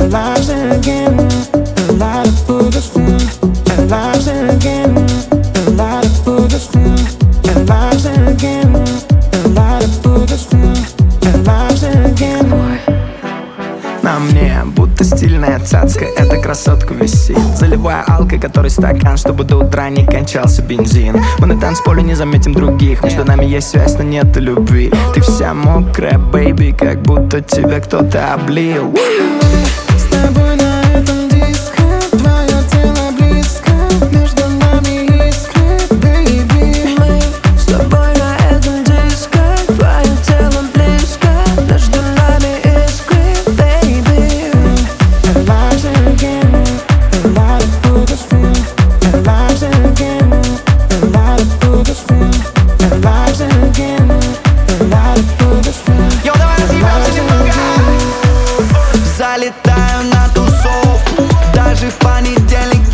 lives again, a lot of Buddha's and lives again, a lot of Buddha's and lives again, a lot of Buddha's and lives again. На мне будто стильная цацка, эта красотка висит. Заливая алкой, который стакан, чтобы до утра не кончался бензин. Мы на танцполе не заметим других, между нами есть связь, но нет любви. Ты вся мокрая, бэйби, как будто тебя кто-то облил. С тобой на этом диско, твое тело близко, между нами искры, бэйби. С тобой на этом диско, твое тело близко, между нами искры, baby. And lives again, a lot of Buddha's and lives again, a lot of Buddha's and lives again, a lot of Buddha's. Йоу, давай разъебемся немного. Залетаю на тусовку, даже в понедельник